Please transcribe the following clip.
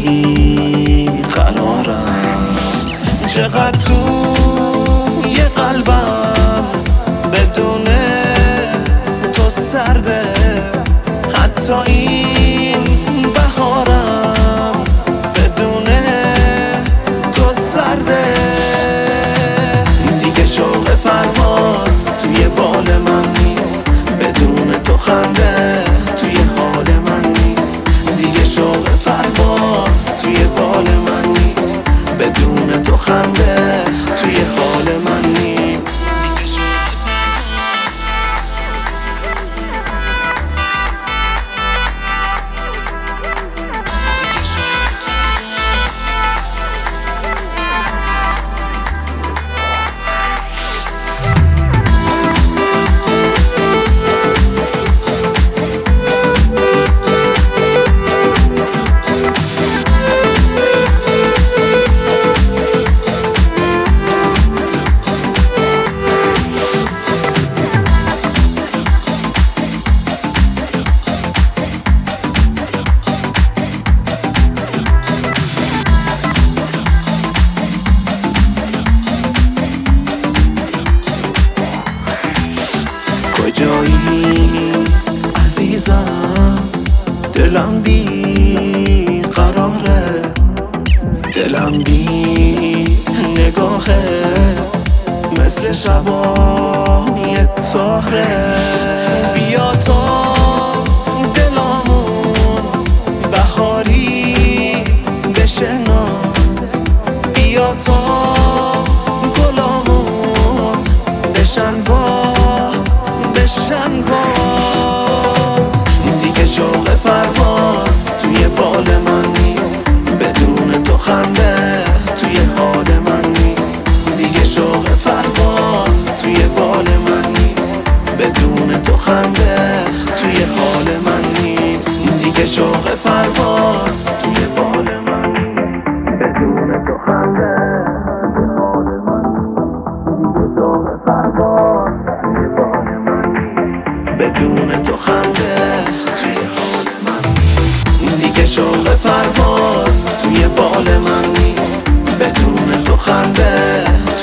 بی قرارم، چقدر توی قلبم بدون تو سرده، حتی این بهارم بدون تو سرده. دیگه شوق پرواز توی بال من نیست، بدون تو خنده توی حال من نیست. دیگه شوق پرواز توی بال من نیست، بدون تو خنده توی حال من نیست. کجایی عزیزم؟ دلم بی قراره، دلم بی نگاهه، مثل شبای تاهره. بیا تا دلامون بهاری بشناس، بیا تا گلامون بشن باز. دیگه شوق پرواز توی بال من نیست، بدون تو خنده توی حال من نیست. دیگه شوق پرواز توی بال من نیست، بدون تو خنده توی حال من نیست. دیگه شوق پرواز توی بال من نیست، بدون تو خنده توی حال من نیست. دیگه شوق پرواز توی بال من نیست، بدون تو خنده توی حال من نیست. دیگه شوق پرواز توی بال من نیست، بدون تو خنده